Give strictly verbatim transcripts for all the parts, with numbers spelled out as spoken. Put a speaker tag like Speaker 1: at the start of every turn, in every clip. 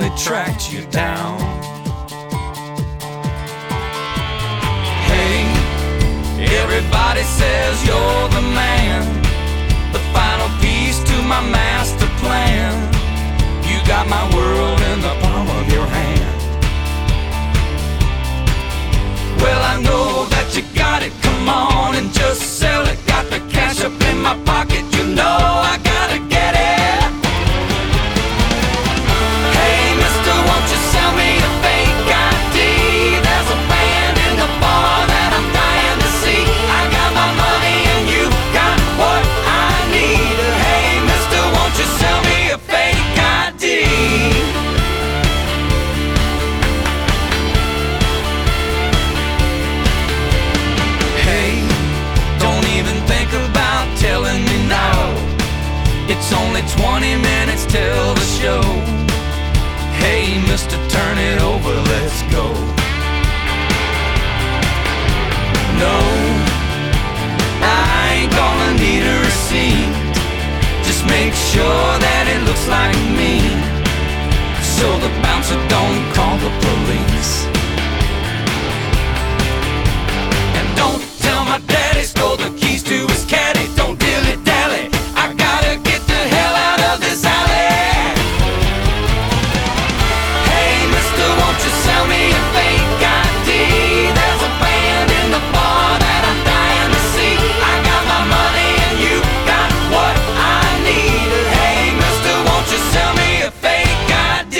Speaker 1: they tracked you down. Hey, everybody says you're the man, the final piece to my master plan. You got my world in the palm of your hand. Well, I know that you got it, come on and just sell it. Got the cash up in my pocket, you know I gotta get it. Hey, mister, won't you sell me a fake I D? There's a band in the bar that I'm dying to see. I got my money and you got what I need. Hey, mister, won't you sell me a fake I D? Telling me now, it's only twenty minutes till the show. Hey, mister, turn it over, let's go. No, I ain't gonna need a receipt. Just make sure that it looks like me, so the bouncer don't call the police. And don't tell my daddy stole the keys to his caddy. Don't dilly-dally, I gotta get the hell out of this alley. Hey, mister, won't you sell me a fake I D? There's a band in the bar that I'm dying to see. I got my money and you got what I need. Hey, mister, won't you sell me a fake I D?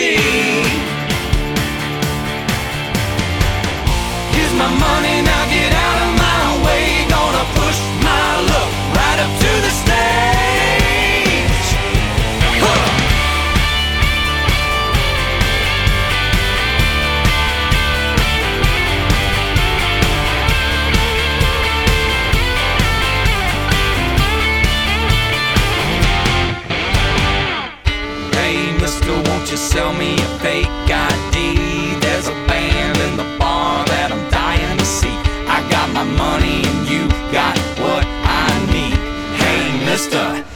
Speaker 1: Here's my money, now get out of my way. Gonna push my luck right up to the stage. Huh. Hey, mister, won't you sell me a fake I D? There's a band in the bar that I'm dying to see. I got my money and you got what I need. Hey, mister,